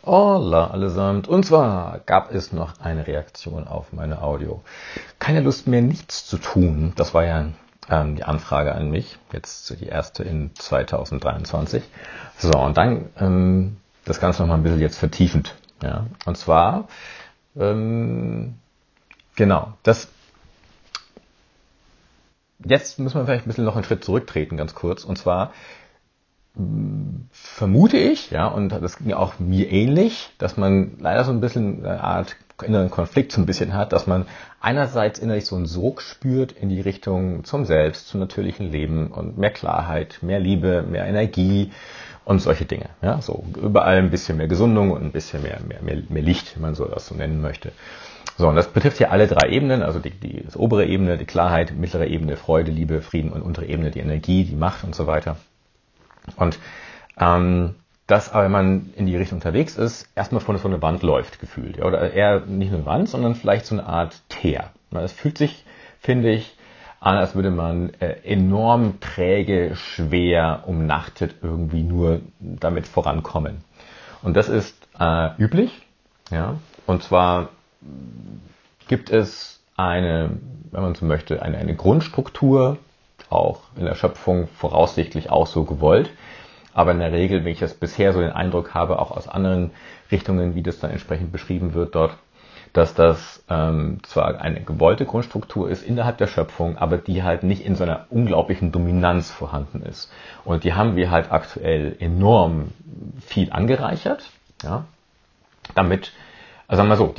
Hola allesamt. Und zwar gab es noch eine Reaktion auf meine Audio. Keine Lust mehr, nichts zu tun. Das war ja die Anfrage an mich. Jetzt die erste in 2023. So, und dann das Ganze noch mal ein bisschen jetzt vertiefend. Ja. Und zwar, jetzt müssen wir vielleicht ein bisschen noch einen Schritt zurücktreten, ganz kurz. Und zwar, vermute ich, ja, und das ging ja auch mir ähnlich, dass man leider so ein bisschen eine Art inneren Konflikt so ein bisschen hat, dass man einerseits innerlich so einen Sog spürt in die Richtung zum Selbst, zum natürlichen Leben und mehr Klarheit, mehr Liebe, mehr Energie und solche Dinge. Ja, so überall ein bisschen mehr Gesundung und ein bisschen mehr Licht, wenn man so das so nennen möchte. So, und das betrifft hier alle drei Ebenen, also die obere Ebene, die Klarheit, mittlere Ebene, Freude, Liebe, Frieden und untere Ebene, die Energie, die Macht und so weiter. Und dass aber, wenn man in die Richtung unterwegs ist, erstmal vor so eine Wand läuft, gefühlt. Ja, oder eher nicht eine Wand, sondern vielleicht so eine Art Teer. Es fühlt sich, finde ich, an, als würde man enorm träge, schwer, umnachtet irgendwie nur damit vorankommen. Und das ist üblich. Ja? Und zwar gibt es eine, wenn man so möchte, eine Grundstruktur, auch in der Schöpfung voraussichtlich auch so gewollt. Aber in der Regel, wenn ich das bisher so den Eindruck habe, auch aus anderen Richtungen, wie das dann entsprechend beschrieben wird dort, dass das zwar eine gewollte Grundstruktur ist innerhalb der Schöpfung, aber die halt nicht in so einer unglaublichen Dominanz vorhanden ist. Und die haben wir halt aktuell enorm viel angereichert, ja, damit, also sagen wir so,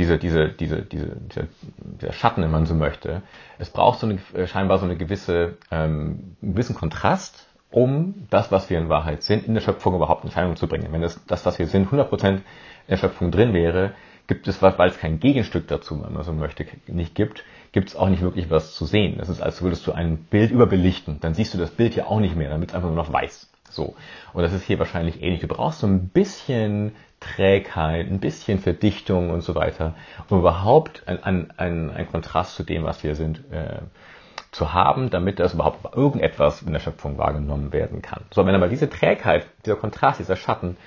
dieser Schatten, wenn man so möchte, es braucht so eine, scheinbar so eine einen gewissen Kontrast, um das, was wir in Wahrheit sind, in der Schöpfung überhaupt in Erscheinung zu bringen. Wenn das, was wir sind, 100% in der Schöpfung drin wäre, gibt es, weil es kein Gegenstück dazu, wenn man so möchte, nicht gibt es auch nicht wirklich was zu sehen. Das ist, als würdest du ein Bild überbelichten. Dann siehst du das Bild ja auch nicht mehr, dann wird es einfach nur noch weiß. So. Und das ist hier wahrscheinlich ähnlich. Du brauchst so ein bisschen Trägheit, ein bisschen Verdichtung und so weiter, um überhaupt ein Kontrast zu dem, was wir sind, zu haben, damit das überhaupt irgendetwas in der Schöpfung wahrgenommen werden kann. So, wenn aber diese Trägheit, dieser Kontrast, dieser Schatten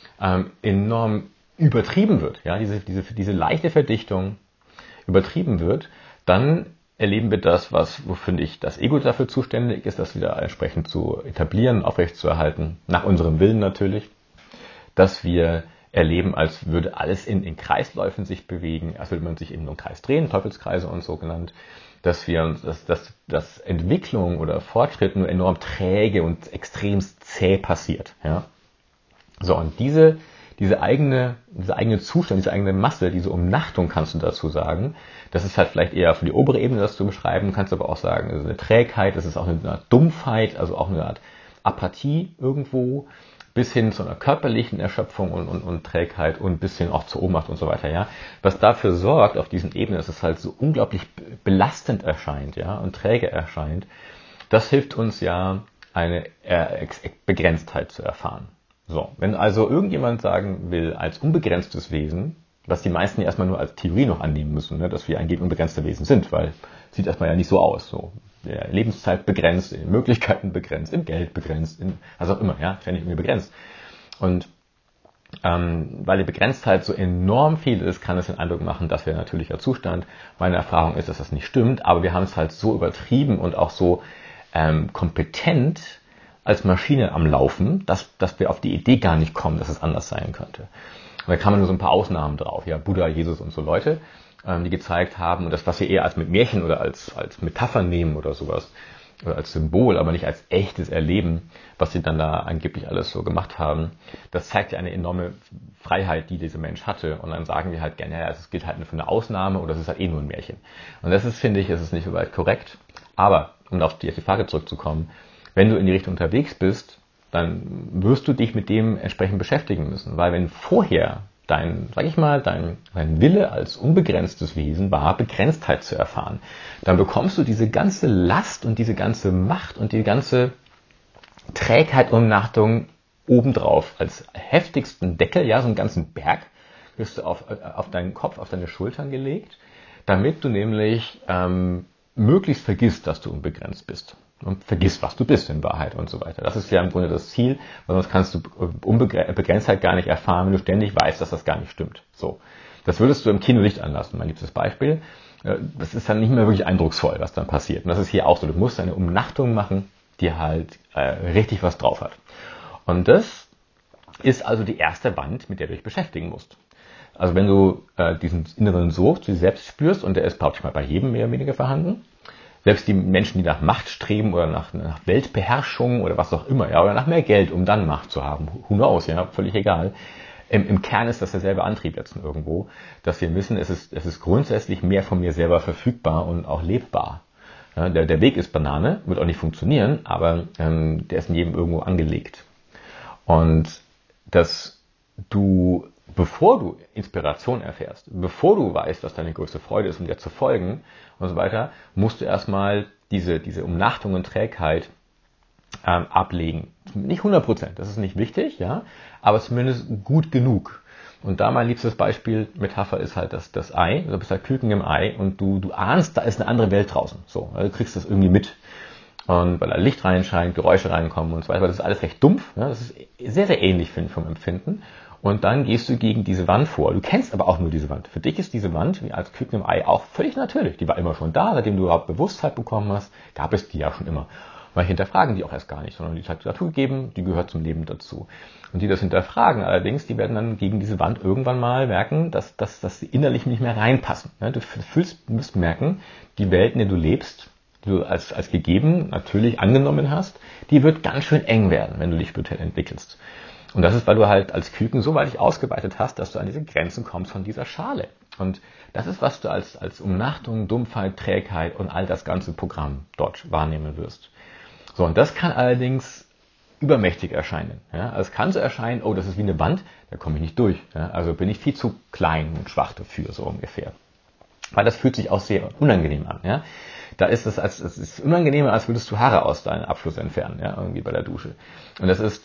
enorm übertrieben wird, ja, diese leichte Verdichtung übertrieben wird, dann erleben wir das, wo finde ich das Ego dafür zuständig ist, das wieder entsprechend zu etablieren, aufrechtzuerhalten, nach unserem Willen natürlich, dass wir erleben, als würde alles in Kreisläufen sich bewegen, als würde man sich eben nur im Kreis drehen, Teufelskreise und so genannt, dass dass Entwicklung oder Fortschritt nur enorm träge und extrem zäh passiert. Ja? So, und diese eigene Zustand, diese eigene Masse, diese Umnachtung, kannst du dazu sagen. Das ist halt vielleicht eher für die obere Ebene das zu beschreiben, kannst aber auch sagen, es ist eine Trägheit, es ist auch eine Art Dumpfheit, also auch eine Art Apathie irgendwo, bis hin zu einer körperlichen Erschöpfung und Trägheit und bis hin auch zur Ohnmacht und so weiter, ja. Was dafür sorgt, auf diesen Ebenen, dass es halt so unglaublich belastend erscheint, ja, und träge erscheint, das hilft uns ja, eine Begrenztheit zu erfahren. So, wenn also irgendjemand sagen will, als unbegrenztes Wesen, was die meisten ja erstmal nur als Theorie noch annehmen müssen, ne, dass wir eigentlich unbegrenzte Wesen sind, weil sieht erstmal ja nicht so aus. So, der Lebenszeit begrenzt, in Möglichkeiten begrenzt, in Geld begrenzt, in was auch immer, ja, ständig irgendwie begrenzt. Und weil die Begrenztheit so enorm viel ist, kann es den Eindruck machen, das wäre ein natürlicher Zustand. Meine Erfahrung ist, dass das nicht stimmt, aber wir haben es halt so übertrieben und auch so kompetent als Maschine am Laufen, dass wir auf die Idee gar nicht kommen, dass es anders sein könnte. Und da kann man nur so ein paar Ausnahmen drauf, ja, Buddha, Jesus und so Leute, die gezeigt haben, und das, was wir eher als mit Märchen oder als Metapher nehmen oder sowas, oder als Symbol, aber nicht als echtes Erleben, was sie dann da angeblich alles so gemacht haben, das zeigt ja eine enorme Freiheit, die dieser Mensch hatte. Und dann sagen wir halt gerne, ja, es gilt halt nur für eine Ausnahme oder es ist halt eh nur ein Märchen. Und das ist, finde ich, es ist nicht so weit korrekt. Aber, um auf die Frage zurückzukommen, wenn du in die Richtung unterwegs bist, dann wirst du dich mit dem entsprechend beschäftigen müssen. Weil wenn vorher dein Wille als unbegrenztes Wesen war, Begrenztheit zu erfahren, dann bekommst du diese ganze Last und diese ganze Macht und die ganze Trägheit und Umnachtung obendrauf als heftigsten Deckel, ja, so einen ganzen Berg, wirst du auf deinen Kopf, auf deine Schultern gelegt, damit du nämlich möglichst vergisst, dass du unbegrenzt bist. und vergisst, was du bist in Wahrheit und so weiter. Das ist ja im Grunde das Ziel, weil sonst kannst du Begrenztheit gar nicht erfahren, wenn du ständig weißt, dass das gar nicht stimmt. So. Das würdest du im Kino nicht anlassen, mein liebstes Beispiel. Das ist dann nicht mehr wirklich eindrucksvoll, was dann passiert. Und das ist hier auch so. Du musst eine Umnachtung machen, die halt richtig was drauf hat. Und das ist also die erste Wand, mit der du dich beschäftigen musst. Also wenn du diesen inneren Sog zu dir selbst spürst, und der ist praktisch mal bei jedem mehr oder weniger vorhanden, selbst die Menschen, die nach Macht streben oder nach Weltbeherrschung oder was auch immer, ja, oder nach mehr Geld, um dann Macht zu haben, who knows, ja, völlig egal. Im Kern ist das derselbe Antrieb jetzt irgendwo, dass wir wissen, es ist grundsätzlich mehr von mir selber verfügbar und auch lebbar. Ja, der Weg ist Banane, wird auch nicht funktionieren, aber der ist in jedem irgendwo angelegt. Und dass du, bevor du Inspiration erfährst, bevor du weißt, was deine größte Freude ist, um dir zu folgen und so weiter, musst du erstmal diese Umnachtung und Trägheit ablegen. Nicht 100%, das ist nicht wichtig, ja, aber zumindest gut genug. Und da mein liebstes Beispiel, Metapher ist halt das Ei, du bist halt Küken im Ei und du ahnst, da ist eine andere Welt draußen. So, also du kriegst das irgendwie mit. Und weil da Licht reinscheint, Geräusche reinkommen und so weiter, das ist alles recht dumpf, ja, das ist sehr, sehr ähnlich, finde ich, vom Empfinden. Und dann gehst du gegen diese Wand vor. Du kennst aber auch nur diese Wand. Für dich ist diese Wand, wie als Küken im Ei, auch völlig natürlich. Die war immer schon da, seitdem du überhaupt Bewusstheit bekommen hast, gab es die ja schon immer. Weil hinterfragen die auch erst gar nicht, sondern die hat dazu gegeben, die gehört zum Leben dazu. Und die das hinterfragen allerdings, die werden dann gegen diese Wand irgendwann mal merken, dass sie innerlich nicht mehr reinpassen. Du musst merken, die Welt, in der du lebst, die du als gegeben natürlich angenommen hast, die wird ganz schön eng werden, wenn du dich spirituell entwickelst. Und das ist, weil du halt als Küken so weit dich ausgeweitet hast, dass du an diese Grenzen kommst von dieser Schale. Und das ist, was du als Umnachtung, Dumpfheit, Trägheit und all das ganze Programm dort wahrnehmen wirst. So, und das kann allerdings übermächtig erscheinen. Ja? Also es kann so erscheinen, oh, das ist wie eine Wand, da komme ich nicht durch. Ja? Also bin ich viel zu klein und schwach dafür, so ungefähr. Weil das fühlt sich auch sehr unangenehm an. Ja? Da ist es ist unangenehmer, als würdest du Haare aus deinem Abfluss entfernen, ja, irgendwie bei der Dusche. Und das ist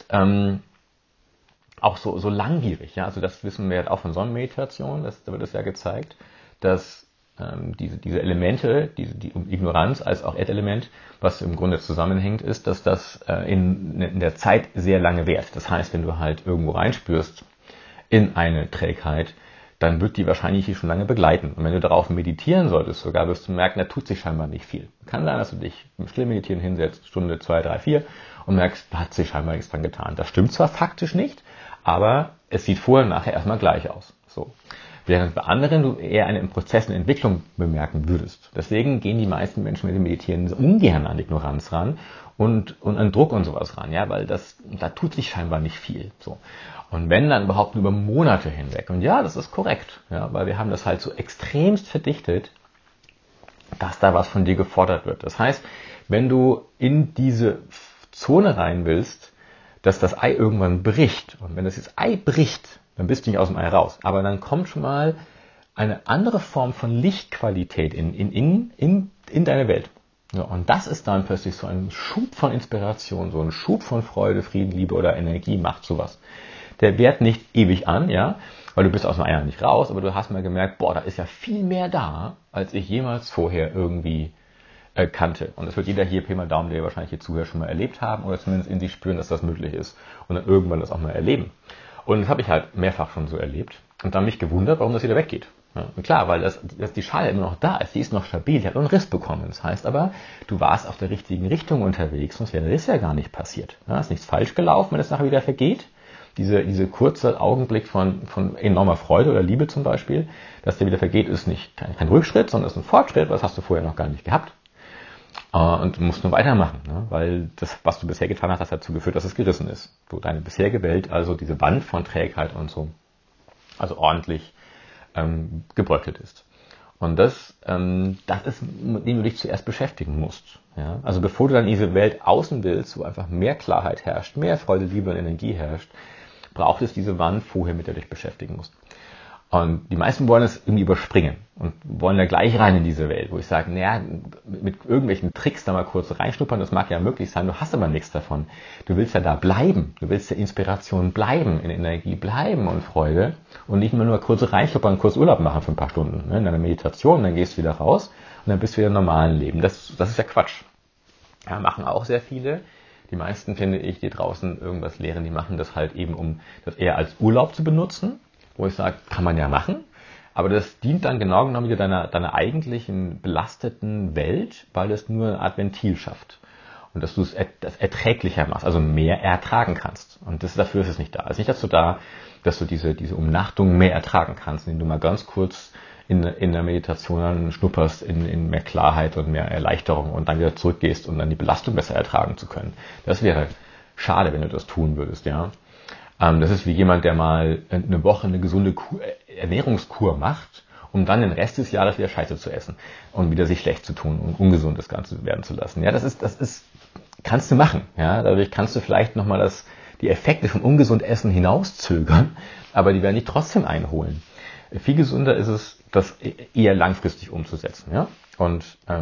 auch so langwierig. Ja? Also das wissen wir halt auch von Sonnenmeditation, da wird es ja gezeigt, dass diese Elemente, die Ignoranz als auch Erdelement, was im Grunde zusammenhängt, ist, dass das in der Zeit sehr lange währt. Das heißt, wenn du halt irgendwo reinspürst in eine Trägheit, dann wird die wahrscheinlich hier schon lange begleiten. Und wenn du darauf meditieren solltest, sogar wirst du merken, da tut sich scheinbar nicht viel. Kann sein, dass du dich im Stilllmeditieren hinsetzt, Stunde, 2, 3, 4 und merkst, da hat sich scheinbar nichts dran getan. Das stimmt zwar faktisch nicht, aber es sieht vorher und nachher erstmal gleich aus. So. Während bei anderen du eher einen Prozess in Entwicklung bemerken würdest. Deswegen gehen die meisten Menschen, wenn sie meditieren, ungern an Ignoranz ran und an Druck und sowas ran, ja, weil da tut sich scheinbar nicht viel. So. Und wenn, dann überhaupt nur über Monate hinweg. Und ja, das ist korrekt, ja, weil wir haben das halt so extremst verdichtet, dass da was von dir gefordert wird. Das heißt, wenn du in diese Zone rein willst, dass das Ei irgendwann bricht, und wenn das Ei bricht, dann bist du nicht aus dem Ei raus. Aber dann kommt schon mal eine andere Form von Lichtqualität in deine Welt. Ja, und das ist dann plötzlich so ein Schub von Inspiration, so ein Schub von Freude, Frieden, Liebe oder Energie, macht sowas. Der währt nicht ewig an, ja, weil du bist aus dem Ei nicht raus, aber du hast mal gemerkt, boah, da ist ja viel mehr da, als ich jemals vorher irgendwie kannte. Und das wird jeder hier, Pi mal Daumen, der wahrscheinlich hier zuhört, schon mal erlebt haben oder zumindest in sich spüren, dass das möglich ist und dann irgendwann das auch mal erleben. Und das habe ich halt mehrfach schon so erlebt und dann mich gewundert, warum das wieder weggeht. Ja, und klar, weil die Schale immer noch da ist, die ist noch stabil, die hat noch einen Riss bekommen. Das heißt aber, du warst auf der richtigen Richtung unterwegs, sonst wäre das ja gar nicht passiert. Ja, ist nichts falsch gelaufen, wenn es nachher wieder vergeht. Diese kurze Augenblick von enormer Freude oder Liebe zum Beispiel, dass der wieder vergeht, ist nicht kein Rückschritt, sondern ist ein Fortschritt, was hast du vorher noch gar nicht gehabt. Und du musst nur weitermachen, ne? Weil das, was du bisher getan hast, hat dazu geführt, dass es gerissen ist. Wo deine bisherige Welt, also diese Wand von Trägheit und so, also ordentlich gebröckelt ist. Und das ist, mit dem du dich zuerst beschäftigen musst. Ja? Also bevor du dann in diese Welt außen willst, wo einfach mehr Klarheit herrscht, mehr Freude, Liebe und Energie herrscht, braucht es diese Wand vorher, mit der du dich beschäftigen musst. Und die meisten wollen es irgendwie überspringen und wollen da gleich rein in diese Welt, wo ich sage, naja, mit irgendwelchen Tricks da mal kurz reinschnuppern, das mag ja möglich sein, du hast aber nichts davon. Du willst ja da bleiben, du willst ja Inspiration bleiben, in Energie bleiben und Freude und nicht nur kurz reinschnuppern, kurz Urlaub machen für ein paar Stunden, ne, in deiner Meditation, dann gehst du wieder raus und dann bist du wieder im normalen Leben. Das ist ja Quatsch. Ja, machen auch sehr viele. Die meisten, finde ich, die draußen irgendwas lehren, die machen das halt eben, um das eher als Urlaub zu benutzen, wo ich sage, kann man ja machen. Aber das dient dann genau genommen wieder deiner eigentlichen belasteten Welt, weil es nur eine Art Ventil schafft. Und dass du das erträglicher machst, also mehr ertragen kannst. Und dafür ist es nicht da. Es ist nicht dazu da, dass du diese Umnachtung mehr ertragen kannst, indem du mal ganz kurz in der Meditation schnupperst in mehr Klarheit und mehr Erleichterung und dann wieder zurückgehst, um dann die Belastung besser ertragen zu können. Das wäre schade, wenn du das tun würdest, ja. Das ist wie jemand, der mal eine Woche eine gesunde Ernährungskur macht, um dann den Rest des Jahres wieder Scheiße zu essen und wieder sich schlecht zu tun und ungesund das Ganze werden zu lassen. Ja, das ist, kannst du machen. Ja, dadurch kannst du vielleicht nochmal die Effekte von ungesund Essen hinauszögern, aber die werden dich trotzdem einholen. Viel gesünder ist es, das eher langfristig umzusetzen. Ja? Und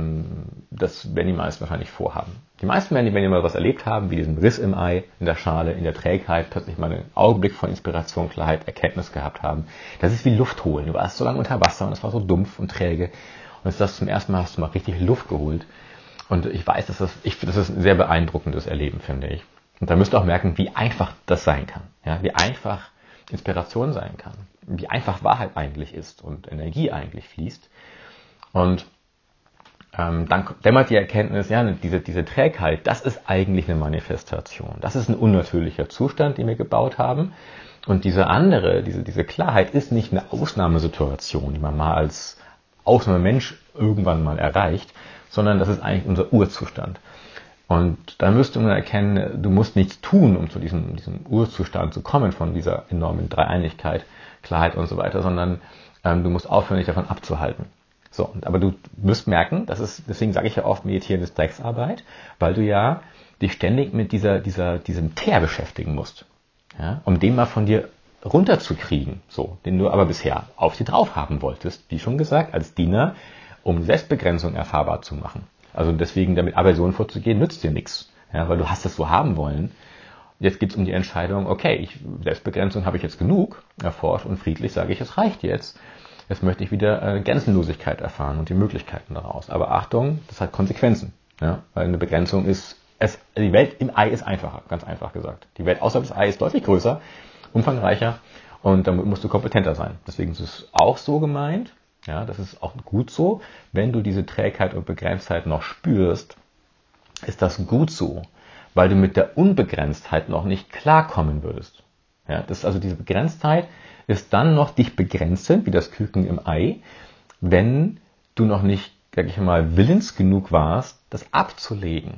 das werden die meisten wahrscheinlich vorhaben. Die meisten werden, wenn die mal was erlebt haben, wie diesen Riss im Ei, in der Schale, in der Trägheit, plötzlich mal einen Augenblick von Inspiration, Klarheit, Erkenntnis gehabt haben. Das ist wie Luft holen. Du warst so lange unter Wasser und es war so dumpf und träge. Und jetzt das zum ersten Mal hast du mal richtig Luft geholt. Und ich weiß, das ist ein sehr beeindruckendes Erleben, finde ich. Und da müsst ihr auch merken, wie einfach das sein kann. Ja? Wie einfach Inspiration sein kann. Wie einfach Wahrheit eigentlich ist und Energie eigentlich fließt. Und dann dämmert die Erkenntnis, ja, diese Trägheit, das ist eigentlich eine Manifestation. Das ist ein unnatürlicher Zustand, den wir gebaut haben. Und diese Klarheit ist nicht eine Ausnahmesituation, die man mal als Ausnahmemensch irgendwann mal erreicht, sondern das ist eigentlich unser Urzustand. Und dann müsste man erkennen, du musst nichts tun, um zu diesem Urzustand zu kommen, von dieser enormen Dreieinigkeit, Klarheit und so weiter, sondern du musst aufhören, dich davon abzuhalten. So, aber du wirst merken, deswegen sage ich ja oft, Meditieren ist Drecksarbeit, weil du ja dich ständig mit diesem Teer beschäftigen musst, ja, um den mal von dir runterzukriegen, so, den du aber bisher auf dir drauf haben wolltest, wie schon gesagt, als Diener, um Selbstbegrenzung erfahrbar zu machen. Also deswegen damit Aversion vorzugehen, nützt dir nichts, ja, weil du hast es so haben wollen. Jetzt geht es um die Entscheidung, okay, Selbstbegrenzung habe ich jetzt genug erforscht und friedlich sage ich, es reicht jetzt. Jetzt möchte ich wieder Grenzenlosigkeit erfahren und die Möglichkeiten daraus. Aber Achtung, das hat Konsequenzen. Ja? Weil eine Begrenzung die Welt im Ei ist einfacher, ganz einfach gesagt. Die Welt außerhalb des Ei ist deutlich größer, umfangreicher und damit musst du kompetenter sein. Deswegen ist es auch so gemeint, ja, das ist auch gut so, wenn du diese Trägheit und Begrenztheit noch spürst, ist das gut so, weil du mit der Unbegrenztheit noch nicht klarkommen würdest. Ja, also diese Begrenztheit ist dann noch dich begrenzend, wie das Küken im Ei, wenn du noch nicht, sag ich mal, willens genug warst, das abzulegen.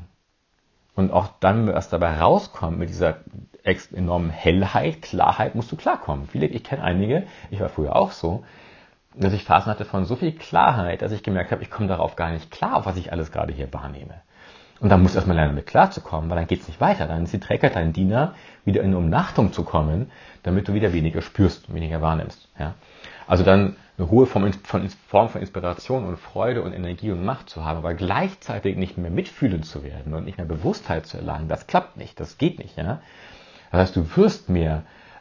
Und auch dann, was dabei rauskommt, mit dieser enormen Hellheit, Klarheit, musst du klarkommen. Ich kenne einige, ich war früher auch so, dass ich Phasen hatte von so viel Klarheit, dass ich gemerkt habe, ich komme darauf gar nicht klar, auf was ich alles gerade hier wahrnehme. Und dann musst du erstmal lernen, damit klarzukommen, weil dann geht es nicht weiter. Dann ist die Trägheit dein Diener, wieder in eine Umnachtung zu kommen, damit du wieder weniger spürst, weniger wahrnimmst. Ja? Also dann eine hohe Form von Inspiration und Freude und Energie und Macht zu haben, aber gleichzeitig nicht mehr mitfühlend zu werden und nicht mehr Bewusstheit zu erlangen, das klappt nicht, das geht nicht. Ja? Das heißt, du wirst mehr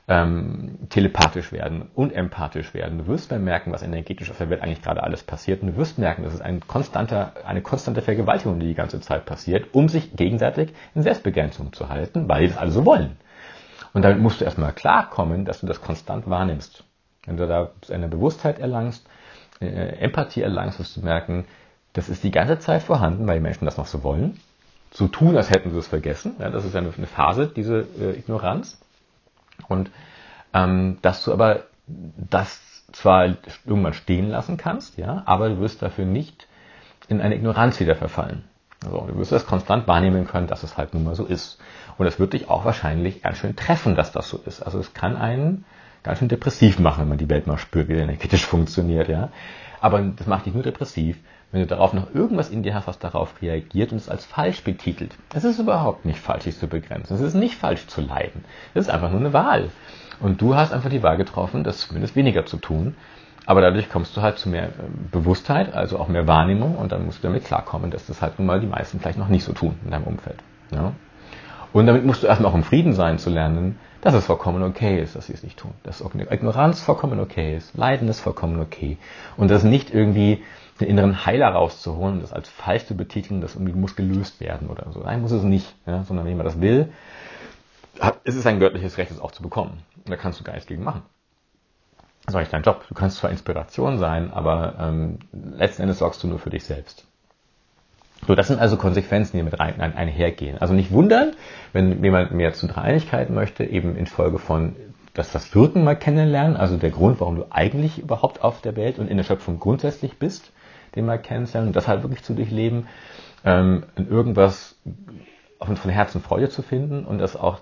telepathisch werden und empathisch werden. Du wirst mehr merken, was energetisch auf der Welt eigentlich gerade alles passiert. Und du wirst merken, dass es eine konstante Vergewaltigung, die ganze Zeit passiert, um sich gegenseitig in Selbstbegrenzung zu halten, weil die das alle so wollen. Und damit musst du erstmal klarkommen, dass du das konstant wahrnimmst. Wenn du da eine Bewusstheit erlangst, Empathie erlangst, wirst du merken, das ist die ganze Zeit vorhanden, weil die Menschen das noch so wollen. So tun, als hätten sie es vergessen. Ja, das ist eine Phase, diese Ignoranz. Und dass du aber das zwar irgendwann stehen lassen kannst, ja, aber du wirst dafür nicht in eine Ignoranz wieder verfallen. Also, du wirst das konstant wahrnehmen können, dass es halt nun mal so ist. Und es wird dich auch wahrscheinlich ganz schön treffen, dass das so ist. Also es kann einen ganz schön depressiv machen, wenn man die Welt mal spürt, wie die energetisch funktioniert, ja. Aber das macht dich nur depressiv, wenn du darauf noch irgendwas in dir hast, was darauf reagiert und es als falsch betitelt. Es ist überhaupt nicht falsch, sich zu begrenzen. Es ist nicht falsch zu leiden. Es ist einfach nur eine Wahl. Und du hast einfach die Wahl getroffen, das zumindest weniger zu tun. Aber dadurch kommst du halt zu mehr Bewusstheit, also auch mehr Wahrnehmung und dann musst du damit klarkommen, dass das halt nun mal die meisten vielleicht noch nicht so tun in deinem Umfeld. Ja? Und damit musst du erstmal auch im Frieden sein zu lernen, dass es vollkommen okay ist, dass sie es nicht tun. Dass Ignoranz vollkommen okay ist, Leiden ist vollkommen okay. Und dass nicht irgendwie den inneren Heiler rauszuholen und das als falsch zu betiteln, das irgendwie muss gelöst werden oder so. Nein, muss es nicht, ja, sondern wenn man das will, ist es ein göttliches Recht, es auch zu bekommen. Und da kannst du gar nichts gegen machen. Das ist auch nicht dein Job. Du kannst zwar Inspiration sein, aber letzten Endes sorgst du nur für dich selbst. So, das sind also Konsequenzen, die mit einhergehen. Also nicht wundern, wenn jemand mehr zu Dreieinigkeit möchte, eben infolge von das Wirken mal kennenlernen, also der Grund, warum du eigentlich überhaupt auf der Welt und in der Schöpfung grundsätzlich bist, den mal kennenlernen und das halt wirklich zu durchleben, in irgendwas von Herzen Freude zu finden und das auch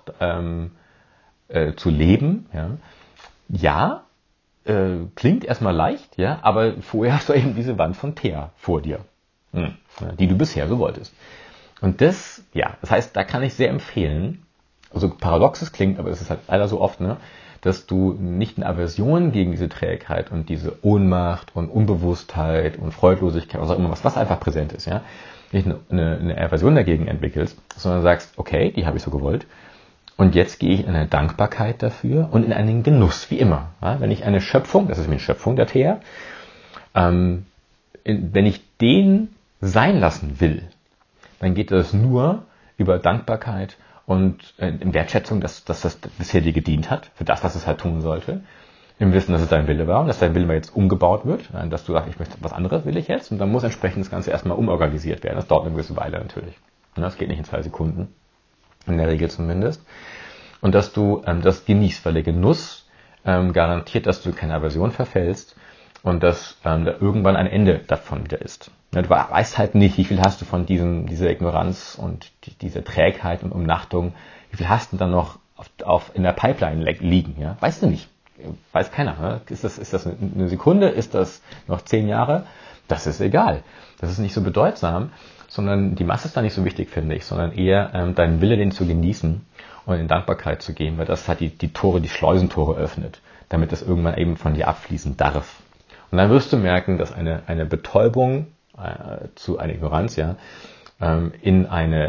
zu leben. Ja, klingt erstmal leicht, ja, aber vorher hast du eben diese Wand von Teer vor dir, die du bisher so wolltest. Und das heißt, da kann ich sehr empfehlen, also paradox es klingt, aber es ist halt leider so oft, ne, dass du nicht eine Aversion gegen diese Trägheit und diese Ohnmacht und Unbewusstheit und Freudlosigkeit, was auch immer, was einfach präsent ist, ja, nicht eine Aversion dagegen entwickelst, sondern sagst, okay, die habe ich so gewollt und jetzt gehe ich in eine Dankbarkeit dafür und in einen Genuss, wie immer. Ja, wenn ich eine Schöpfung, das ist eine Schöpfung der Teer, wenn ich den sein lassen will, dann geht das nur über Dankbarkeit und in Wertschätzung, dass das bisher dir gedient hat, für das, was es halt tun sollte. Im Wissen, dass es dein Wille war und dass dein Wille jetzt umgebaut wird, dass du sagst, ich möchte was anderes, will ich jetzt. Und dann muss entsprechend das Ganze erstmal umorganisiert werden. Das dauert eine gewisse Weile natürlich. Das geht nicht in 2 Sekunden. In der Regel zumindest. Und dass du das genießt, weil der Genuss garantiert, dass du keine Aversion verfällst und dass da irgendwann ein Ende davon wieder ist. Ja, du weißt halt nicht, wie viel hast du von dieser Ignoranz und dieser Trägheit und Umnachtung, wie viel hast du dann noch in der Pipeline liegen. Ja? Weißt du nicht. Weiß keiner. Ne? Ist das eine Sekunde? Ist das noch 10 Jahre? Das ist egal. Das ist nicht so bedeutsam, sondern die Masse ist da nicht so wichtig, finde ich, sondern eher deinen Wille, den zu genießen und in Dankbarkeit zu gehen, weil das halt die Tore, die Schleusentore öffnet, damit das irgendwann eben von dir abfließen darf. Und dann wirst du merken, dass eine Betäubung zu einer Ignoranz, ja, in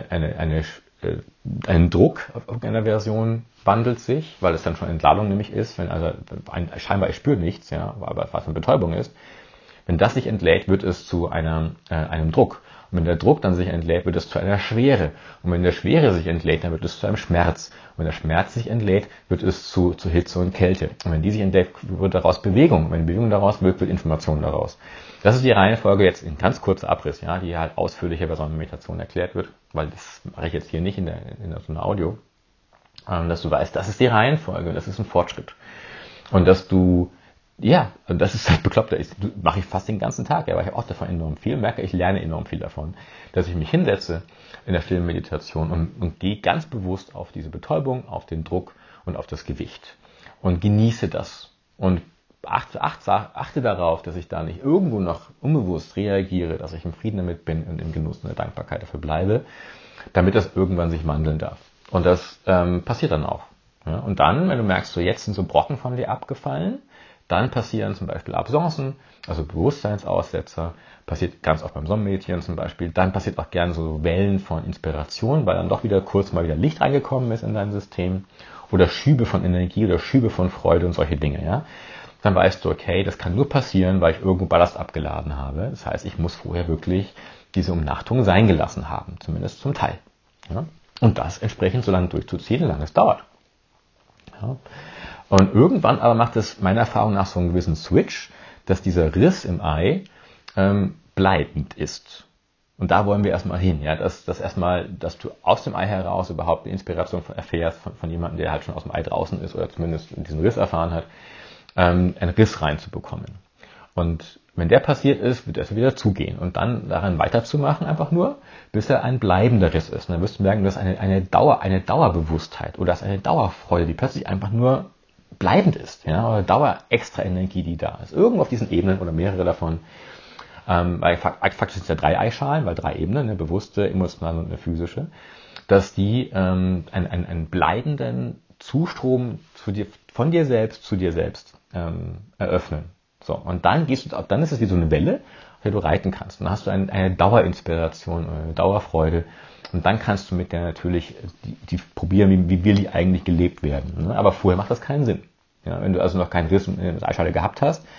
einen Druck auf irgendeiner Version wandelt sich, weil es dann schon Entladung nämlich ist, wenn also scheinbar ich spüre nichts, ja, aber was eine Betäubung ist. Wenn das sich entlädt, wird es zu einem Druck. Und wenn der Druck dann sich entlädt, wird es zu einer Schwere. Und wenn der Schwere sich entlädt, dann wird es zu einem Schmerz. Und wenn der Schmerz sich entlädt, wird es zu Hitze und Kälte. Und wenn die sich entlädt, wird daraus Bewegung. Und wenn Bewegung daraus wird Information daraus. Das ist die Reihenfolge jetzt in ganz kurzer Abriss, ja, die halt ausführlicher bei so einer Meditation erklärt wird, weil das mache ich jetzt hier nicht in so einer Audio. Dass du weißt, das ist die Reihenfolge, das ist ein Fortschritt. Und dass du das ist halt bekloppt. Mache ich fast den ganzen Tag, weil ich auch davon enorm viel merke. Ich lerne enorm viel davon, dass ich mich hinsetze in der stillen Meditation und gehe ganz bewusst auf diese Betäubung, auf den Druck und auf das Gewicht und genieße das und achte darauf, dass ich da nicht irgendwo noch unbewusst reagiere, dass ich im Frieden damit bin und im Genuss und der Dankbarkeit dafür bleibe, damit das irgendwann sich wandeln darf. Und das passiert dann auch. Ja? Und dann, wenn du merkst, so jetzt sind so Brocken von dir abgefallen, dann passieren zum Beispiel Absencen, also Bewusstseinsaussetzer, passiert ganz oft beim Sonnenmeditieren zum Beispiel. Dann passiert auch gerne so Wellen von Inspiration, weil dann doch wieder kurz mal wieder Licht reingekommen ist in dein System. Oder Schübe von Energie oder Schübe von Freude und solche Dinge. Ja? Dann weißt du, okay, das kann nur passieren, weil ich irgendwo Ballast abgeladen habe. Das heißt, ich muss vorher wirklich diese Umnachtung sein gelassen haben, zumindest zum Teil. Ja? Und das entsprechend so lange durchzuziehen, solange es dauert. Ja? Und irgendwann aber macht es meiner Erfahrung nach so einen gewissen Switch, dass dieser Riss im Ei bleibend ist. Und da wollen wir erstmal hin, ja, dass du aus dem Ei heraus überhaupt eine Inspiration erfährst von jemandem, der halt schon aus dem Ei draußen ist oder zumindest diesen Riss erfahren hat, einen Riss reinzubekommen. Und wenn der passiert ist, wird er wieder zugehen und dann daran weiterzumachen, einfach nur, bis er ein bleibender Riss ist. Und dann wirst du merken, dass eine Dauerbewusstheit oder dass eine Dauerfreude, die plötzlich einfach nur bleibend ist, ja, oder Dauer-extra Energie, die da ist. Irgendwo auf diesen Ebenen oder mehrere davon. Weil faktisch sind es ja 3 Eischalen, weil 3 Ebenen, eine bewusste, emotionale und eine physische, dass die einen bleibenden Zustrom von dir selbst zu dir selbst eröffnen. So, und dann ist es wie so eine Welle, auf der du reiten kannst. Und dann hast du eine Dauerinspiration, eine Dauerfreude. Und dann kannst du mit der natürlich die probieren, wie will die eigentlich gelebt werden. Ne? Aber vorher macht das keinen Sinn. Ja, wenn du also noch keinen Riss in der Eischale gehabt hast,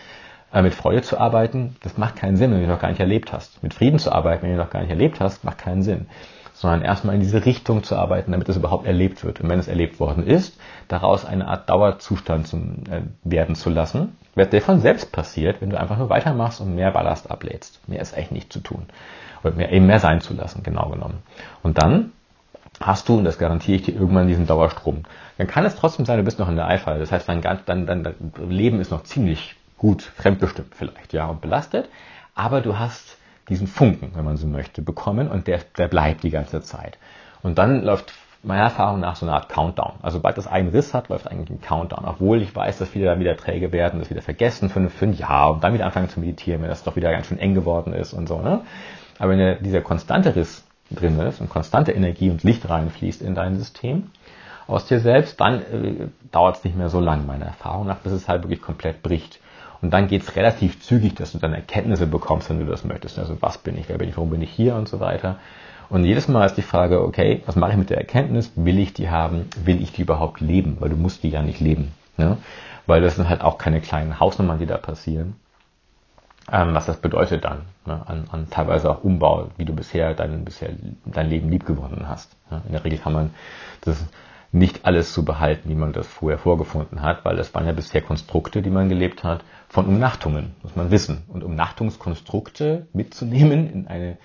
Mit Freude zu arbeiten, das macht keinen Sinn, wenn du noch gar nicht erlebt hast. Mit Frieden zu arbeiten, wenn du noch gar nicht erlebt hast, macht keinen Sinn. Sondern erstmal in diese Richtung zu arbeiten, damit es überhaupt erlebt wird. Und wenn es erlebt worden ist, daraus eine Art Dauerzustand werden zu lassen, der von selbst passiert, wenn du einfach nur weitermachst und mehr Ballast ablädst. Mehr ist echt nicht zu tun. Oder eben mehr sein zu lassen, genau genommen. Und dann hast du, und das garantiere ich dir, irgendwann diesen Dauerstrom. Dann kann es trotzdem sein, du bist noch in der Eifall. Das heißt, dein Leben ist noch ziemlich gut fremdbestimmt vielleicht, ja, und belastet. Aber du hast diesen Funken, wenn man so möchte, bekommen und der bleibt die ganze Zeit. Und dann läuft meiner Erfahrung nach so eine Art Countdown. Also sobald das einen Riss hat, läuft eigentlich ein Countdown. Obwohl ich weiß, dass viele dann wieder träge werden, das wieder vergessen für ein Jahr und dann wieder anfangen zu meditieren, wenn das doch wieder ganz schön eng geworden ist und so, ne? Aber wenn dieser konstante Riss drin ist und konstante Energie und Licht reinfließt in dein System aus dir selbst, dann dauert es nicht mehr so lang, meiner Erfahrung nach, bis es halt wirklich komplett bricht. Und dann geht es relativ zügig, dass du dann Erkenntnisse bekommst, wenn du das möchtest. Also was bin ich, wer bin ich, warum bin ich hier und so weiter. Und jedes Mal ist die Frage, okay, was mache ich mit der Erkenntnis? Will ich die haben? Will ich die überhaupt leben? Weil du musst die ja nicht leben. Ne? Weil das sind halt auch keine kleinen Hausnummern, die da passieren. Was das bedeutet dann, ne, an teilweise auch Umbau, wie du bisher dein Leben liebgewonnen hast. Ja, in der Regel kann man das nicht alles so behalten, wie man das vorher vorgefunden hat, weil das waren ja bisher Konstrukte, die man gelebt hat, von Umnachtungen, muss man wissen. Und Umnachtungskonstrukte mitzunehmen in ein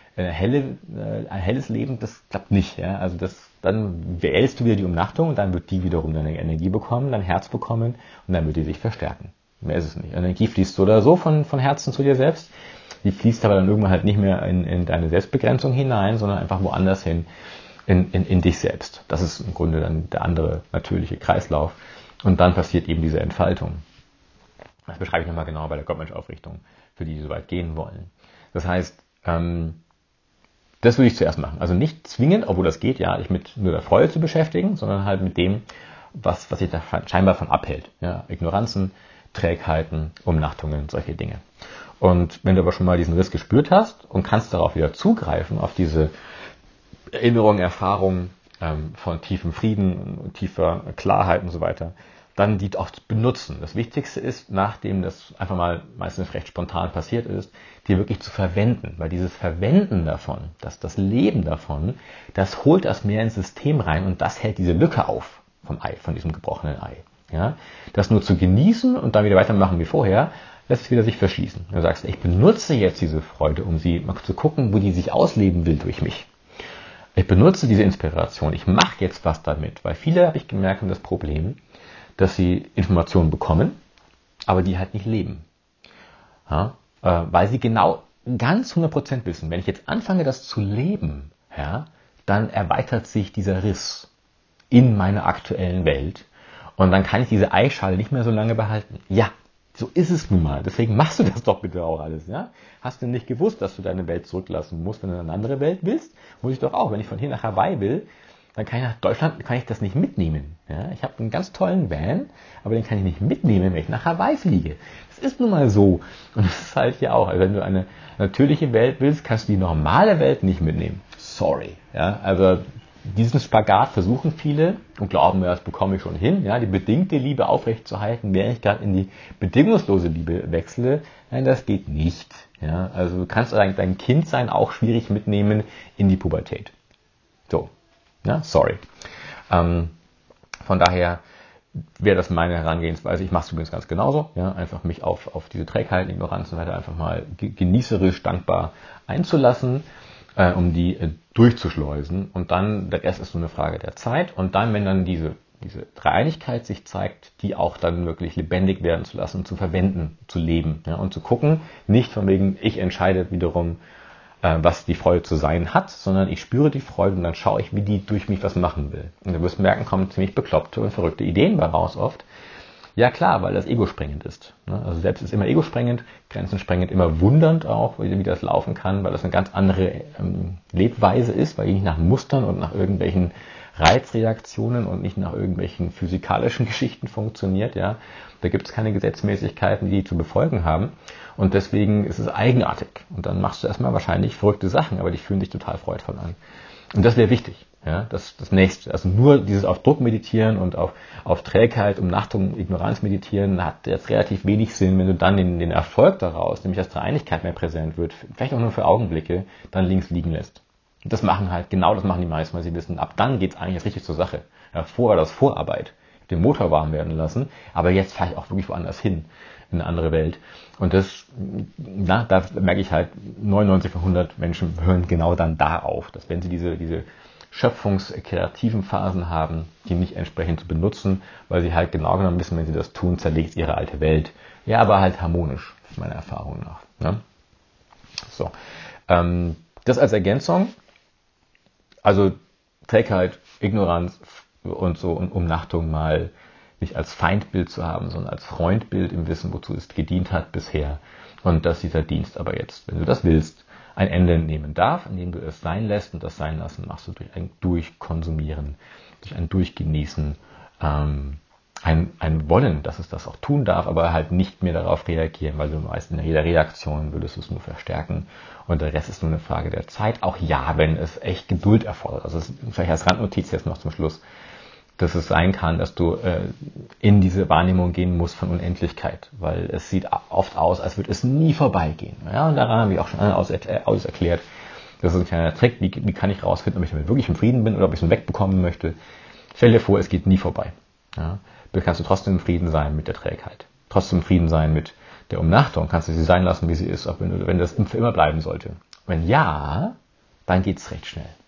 helles Leben, das klappt nicht. Ja? Also dann wählst du wieder die Umnachtung und dann wird die wiederum deine Energie bekommen, dein Herz bekommen und dann wird die sich verstärken. Mehr ist es nicht. Energie fließt so oder so von Herzen zu dir selbst. Die fließt aber dann irgendwann halt nicht mehr in deine Selbstbegrenzung hinein, sondern einfach woanders hin, in dich selbst. Das ist im Grunde dann der andere natürliche Kreislauf. Und dann passiert eben diese Entfaltung. Das beschreibe ich nochmal genauer bei der Gottmensch-Aufrichtung, für die so weit gehen wollen. Das heißt, das würde ich zuerst machen. Also nicht zwingend, obwohl das geht, ja, dich mit nur der Freude zu beschäftigen, sondern halt mit dem, was sich da scheinbar von abhält. Ja, Ignoranzen, Trägheiten, Umnachtungen, solche Dinge. Und wenn du aber schon mal diesen Riss gespürt hast und kannst darauf wieder zugreifen, auf diese Erinnerung, Erfahrung von tiefem Frieden, tiefer Klarheit und so weiter, dann die auch benutzen. Das Wichtigste ist, nachdem das einfach mal meistens recht spontan passiert ist, die wirklich zu verwenden. Weil dieses Verwenden davon, das Leben davon, das holt das mehr ins System rein und das hält diese Lücke auf vom Ei, von diesem gebrochenen Ei. Ja? Das nur zu genießen und dann wieder weitermachen wie vorher, lässt es wieder sich verschließen. Du sagst, ich benutze jetzt diese Freude, um sie mal zu gucken, wo die sich ausleben will durch mich. Ich benutze diese Inspiration, ich mache jetzt was damit, weil viele, habe ich gemerkt, haben das Problem, dass sie Informationen bekommen, aber die halt nicht leben. Ja? Weil sie genau ganz 100% wissen, wenn ich jetzt anfange, das zu leben, ja, dann erweitert sich dieser Riss in meiner aktuellen Welt und dann kann ich diese Eischale nicht mehr so lange behalten. Ja, so ist es nun mal. Deswegen machst du das doch bitte auch alles. Ja? Hast du nicht gewusst, dass du deine Welt zurücklassen musst, wenn du eine andere Welt willst? Muss ich doch auch. Wenn ich von hier nach Hawaii will, dann kann ich nach Deutschland das nicht mitnehmen. Ja? Ich habe einen ganz tollen Van, aber den kann ich nicht mitnehmen, wenn ich nach Hawaii fliege. Das ist nun mal so. Und das ist halt hier auch. Also wenn du eine natürliche Welt willst, kannst du die normale Welt nicht mitnehmen. Sorry. Ja? Also diesen Spagat versuchen viele und glauben mir, das bekomme ich schon hin, ja, die bedingte Liebe aufrechtzuerhalten, während ich gerade in die bedingungslose Liebe wechsle. Nein, das geht nicht. Ja, also du kannst dein Kindsein auch schwierig mitnehmen in die Pubertät. So, ja, sorry. Von daher wäre das meine Herangehensweise. Ich mache es übrigens ganz genauso. Ja, einfach mich auf diese Trägheit, Ignoranz und so weiter einfach mal genießerisch, dankbar einzulassen, um die durchzuschleusen. Und dann, der Rest ist so eine Frage der Zeit. Und dann, wenn dann diese Dreieinigkeit sich zeigt, die auch dann wirklich lebendig werden zu lassen, zu verwenden, zu leben. Ja, und zu gucken, nicht von wegen, ich entscheide wiederum, was die Freude zu sein hat, sondern ich spüre die Freude und dann schaue ich, wie die durch mich was machen will. Und du wirst merken, kommen ziemlich bekloppte und verrückte Ideen bei raus oft. Ja klar, weil das ego-sprengend ist. Also selbst ist immer ego-sprengend, grenzensprengend, immer wundernd auch, wie das laufen kann, weil das eine ganz andere Lebweise ist, weil die nicht nach Mustern und nach irgendwelchen Reizreaktionen und nicht nach irgendwelchen physikalischen Geschichten funktioniert. Ja, da gibt es keine Gesetzmäßigkeiten, die zu befolgen haben. Und deswegen ist es eigenartig. Und dann machst du erstmal wahrscheinlich verrückte Sachen, aber die fühlen sich total freudvoll an. Und das wäre wichtig. Ja, das nächste. Also nur dieses auf Druck meditieren und auf Trägheit, Umnachtung, Ignoranz meditieren hat jetzt relativ wenig Sinn, wenn du dann den Erfolg daraus, nämlich dass Dreieinigkeit mehr präsent wird, vielleicht auch nur für Augenblicke, dann links liegen lässt. Und das machen die meisten, weil sie wissen, ab dann geht's eigentlich jetzt richtig zur Sache. Ja, vorher das Vorarbeit, den Motor warm werden lassen, aber jetzt fahre ich auch wirklich woanders hin, in eine andere Welt. Und da merke ich halt, 99 von 100 Menschen hören genau dann da auf, dass wenn sie diese schöpfungskreativen Phasen haben, die nicht entsprechend zu benutzen, weil sie halt genau genommen wissen, wenn sie das tun, zerlegt ihre alte Welt. Ja, aber halt harmonisch, meiner Erfahrung nach. Ne? So, das als Ergänzung. Also Trägheit, Ignoranz und so und Umnachtung mal nicht als Feindbild zu haben, sondern als Freundbild im Wissen, wozu es gedient hat bisher. Und dass dieser Dienst aber jetzt, wenn du das willst, ein Ende nehmen darf, indem du es sein lässt, und das Sein lassen machst du durch ein Durchkonsumieren, durch ein Durchgenießen, ein Wollen, dass es das auch tun darf, aber halt nicht mehr darauf reagieren, weil du weißt, in jeder Reaktion würdest du es nur verstärken und der Rest ist nur eine Frage der Zeit. Auch ja, wenn es echt Geduld erfordert. Also vielleicht als Randnotiz jetzt noch zum Schluss, dass es sein kann, dass du in diese Wahrnehmung gehen musst von Unendlichkeit, weil es sieht oft aus, als würde es nie vorbeigehen. Ja, und daran habe ich auch schon alles erklärt. Das ist ein kleiner Trick, wie kann ich rausfinden, ob ich damit wirklich im Frieden bin oder ob ich es wegbekommen möchte. Stell dir vor, es geht nie vorbei. Ja, dann kannst du trotzdem im Frieden sein mit der Trägheit. Trotzdem im Frieden sein mit der Umnachtung. Kannst du sie sein lassen, wie sie ist, auch wenn das für immer bleiben sollte. Wenn ja, dann geht's recht schnell.